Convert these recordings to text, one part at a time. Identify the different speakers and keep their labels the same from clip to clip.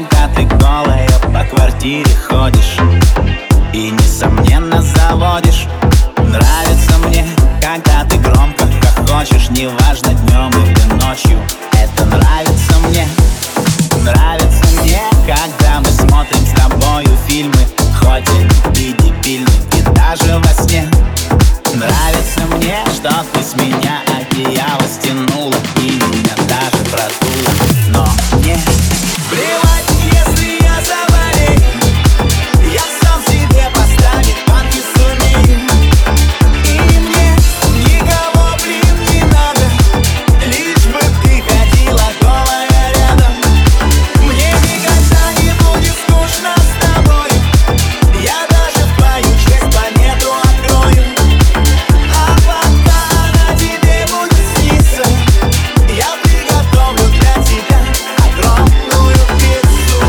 Speaker 1: когда ты голая по квартире ходишь и, несомненно, заводишь. Нравится мне, когда ты громко хохочешь, неважно, днем или ночью. Это нравится мне. Нравится мне, когда мы смотрим с тобою фильмы, хоть и дебильны, и даже во сне. Нравится мне, что ты с меня одеяло стянула и меня даже продула. Но мне плевать, если я заболею, я сам себе поставить банки сумею. И мне никого, блин, не надо, лишь бы ты ходила голая рядом. Мне никогда не будет скучно с тобой, я даже в твою честь планету открою. А пока она тебе будет сниться, я приготовлю для тебя огромную пиццу.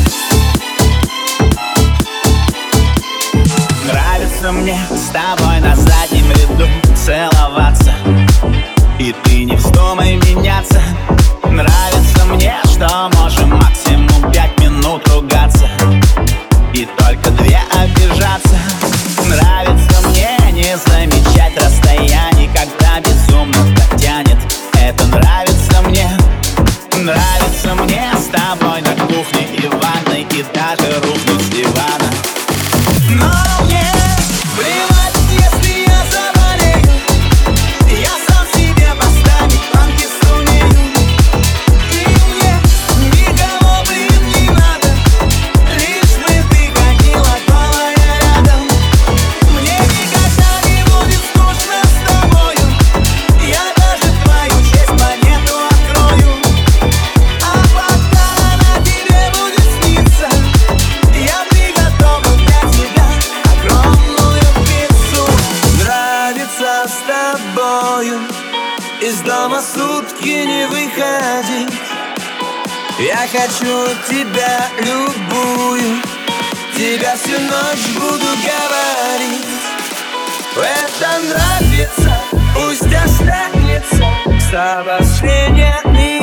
Speaker 1: Нравится мне с тобой на заднем ряду целоваться, и ты не вздумай меняться. Нравится мне, что можем максимум 5 минут ругаться и только 2 обижаться. Нравится мне не замечать расстояний, когда безумно так тянет. Это нравится мне. Нравится мне с тобой на кухне и ванной, и даже рухнуть с дивана. Но мне плевать, если я заболею, я сам себе поставить планки сумею. И мне никого, блин, не надо, лишь бы ты ходила голая рядом. Мне никогда не будет скучно с тобою, я даже в твою честь планету открою. А пока она тебе будет сниться, я приготовлю для тебя огромную пиццу. Нравится с тобою из дома сутки не выходить. Я хочу тебя любую, тебя всю ночь буду говорить. Это нравится, пусть останется с обострениями.